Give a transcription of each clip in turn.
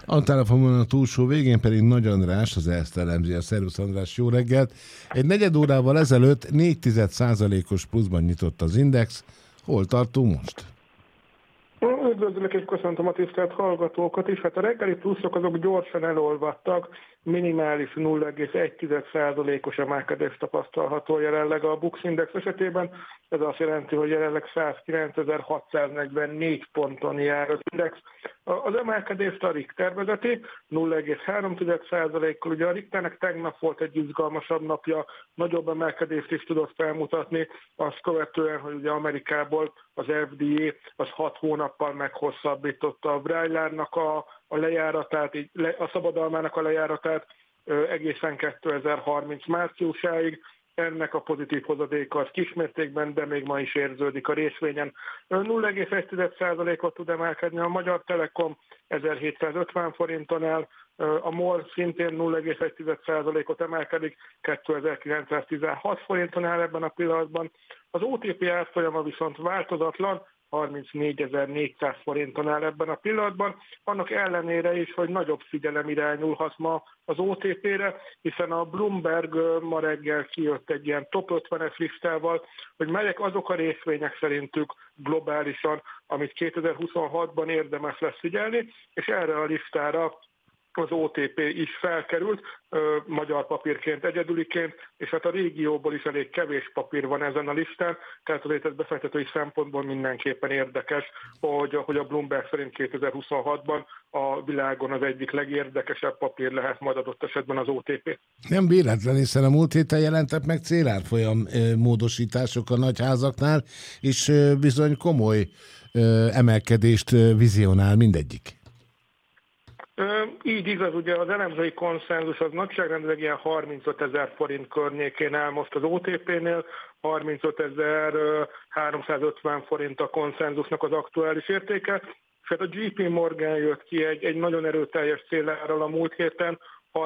A telefonon a túlsó végén pedig Nagy András, az Erste elemzi. Szervusz András, jó reggelt! Egy negyed órával ezelőtt 4,1%-os pluszban nyitott az Index. Hol tartunk most? Üdvözlök és köszöntöm a tisztelt hallgatókat is. Hát a reggeli pluszok azok gyorsan elolvadtak, minimális 0,1%-os emelkedés tapasztalható jelenleg a Bux Index esetében. Ez azt jelenti, hogy jelenleg 109.644 ponton jár az Index. Az emelkedést a Richter vezeti, 0,3%-kal. Ugye a Richternek tegnap volt egy izgalmasabb napja, nagyobb emelkedést is tudott felmutatni, azt követően, hogy ugye Amerikából az FDA az 6 hónappal meghosszabbította a Braillárnak a lejáratát, a szabadalmának a lejáratát egészen 2030 márciusáig. Ennek a pozitív hozadéka az kismértékben, de még ma is érződik a részvényen. 0,1%-ot tud emelkedni a Magyar Telekom, 1750 forinton áll, a MOL szintén 0,1%-ot emelkedik, 2916 forinton áll ebben a pillanatban. Az OTP árfolyama viszont változatlan, 34.400 forinton áll ebben a pillanatban, annak ellenére is, hogy nagyobb figyelem irányulhat ma az OTP-re, hiszen a Bloomberg ma reggel kijött egy ilyen top 50-es listával, hogy melyek azok a részvények szerintük globálisan, amit 2026-ban érdemes lesz figyelni, és erre a listára az OTP is felkerült, magyar papírként, egyedüliként, és hát a régióból is elég kevés papír van ezen a listán, tehát azért ez befektetői szempontból mindenképpen érdekes, hogy a Bloomberg szerint 2026-ban a világon az egyik legérdekesebb papír lehet majd adott esetben az OTP. Nem véletlen, hiszen a múlt héten jelentek meg célárfolyam módosítások a nagyházaknál, és bizony komoly emelkedést vizionál mindegyik. Így igaz, ugye az elemzői konszenzus az nagyságrendileg ilyen 35 000 forint környékén áll most az OTP-nél, 35.350 forint a konszenzusnak az aktuális értéke, és hát a JP Morgan jött ki egy nagyon erőteljes célárral a múlt héten,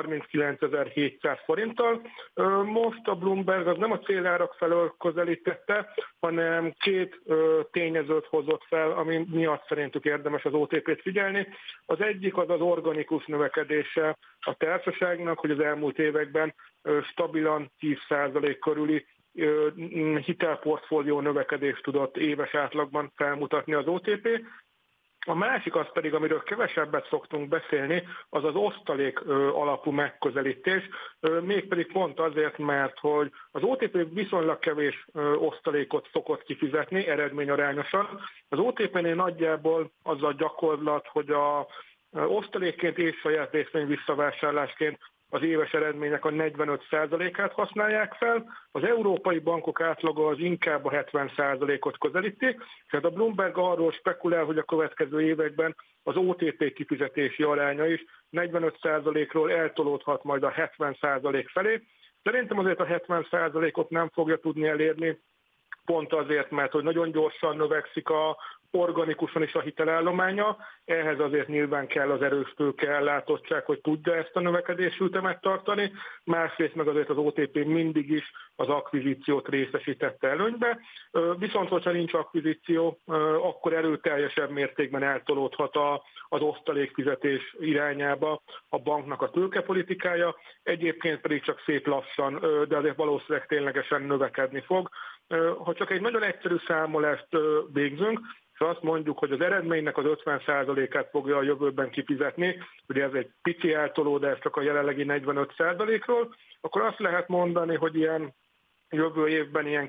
39.700 forinttal. Most a Bloomberg az nem a célárak felől közelítette, hanem két tényezőt hozott fel, ami miatt szerintük érdemes az OTP-t figyelni. Az egyik az organikus növekedése a társaságnak, hogy az elmúlt években stabilan 10% körüli hitelportfólió növekedést tudott éves átlagban felmutatni az OTP. A másik az pedig, amiről kevesebbet szoktunk beszélni, az az osztalék alapú megközelítés, mégpedig pont azért, mert hogy az OTP viszonylag kevés osztalékot szokott kifizetni eredményarányosan. Az OTP-nél nagyjából az a gyakorlat, hogy a osztalékként és saját részvény visszavásárlásként az éves eredmények a 45%-át használják fel, az európai bankok átlaga az inkább a 70%-ot közelíti, tehát a Bloomberg arról spekulál, hogy a következő években az OTP kifizetési aránya is 45%-ról eltolódhat majd a 70% felé. Szerintem azért a 70%-ot nem fogja tudni elérni, pont azért, mert hogy nagyon gyorsan növekszik organikusan is a hitelállománya, ehhez azért nyilván kell az erős tőkeellátottság, hogy tudja ezt a növekedési ütemet tartani, másrészt meg azért az OTP mindig is az akvizíciót részesítette előnybe, viszont hogyha nincs akvizíció, akkor erőteljesebb mértékben eltolódhat az osztalékfizetés irányába a banknak a tőkepolitikája, egyébként pedig csak szép lassan, de azért valószínűleg ténylegesen növekedni fog. Ha csak egy nagyon egyszerű számolást végzünk, és azt mondjuk, hogy az eredménynek az 50%-át fogja a jövőben kifizetni, ugye ez egy pici eltolódás csak a jelenlegi 45%-ról, akkor azt lehet mondani, hogy ilyen jövő évben ilyen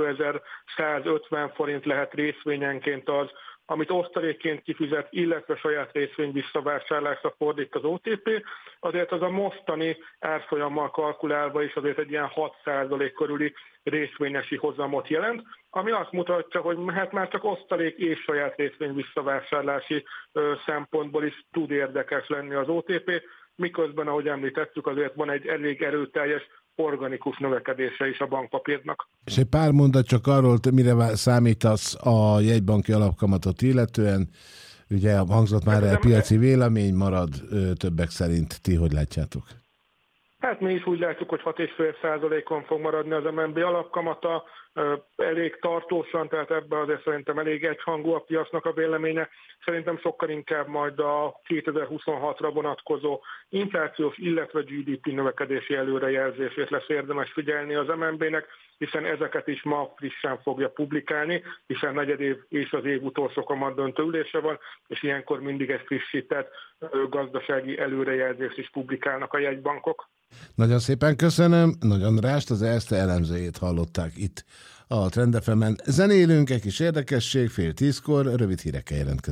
2150 forint lehet részvényenként az, amit osztalékként kifizet, illetve saját részvény visszavásárlásra fordít az OTP, azért az a mostani árfolyammal kalkulálva is azért egy ilyen 6% körüli részvényesi hozamot jelent, ami azt mutatja, hogy hát már csak osztalék és saját részvény visszavásárlási szempontból is tud érdekes lenni az OTP, miközben, ahogy említettük, azért van egy elég erőteljes organikus növekedése is a bankpapírnak. És egy pár mondat csak arról, mire számítasz a jegybanki alapkamatot illetően, ugye hangzott már el piaci vélemény, marad többek szerint, ti hogy látjátok? Hát mi is úgy látjuk, hogy 6,5%-on fog maradni az MNB alapkamata, elég tartósan, tehát ebben azért szerintem elég egyhangú a piacnak a véleménye. Szerintem sokkal inkább majd a 2026-ra vonatkozó inflációs, illetve GDP növekedési előrejelzését lesz érdemes figyelni az MNB-nek, hiszen ezeket is ma frissen fogja publikálni, hiszen negyedév és az év utolsó kamatdöntő ülése van, és ilyenkor mindig egy frissített gazdasági előrejelzést is publikálnak a jegybankok. Nagyon szépen köszönöm. Nagy Andrást, az Erste elemzőjét hallották itt a Trend FM-en. Zenélünk, egy kis érdekesség, 9:30, rövid hírekkel jelentkezünk.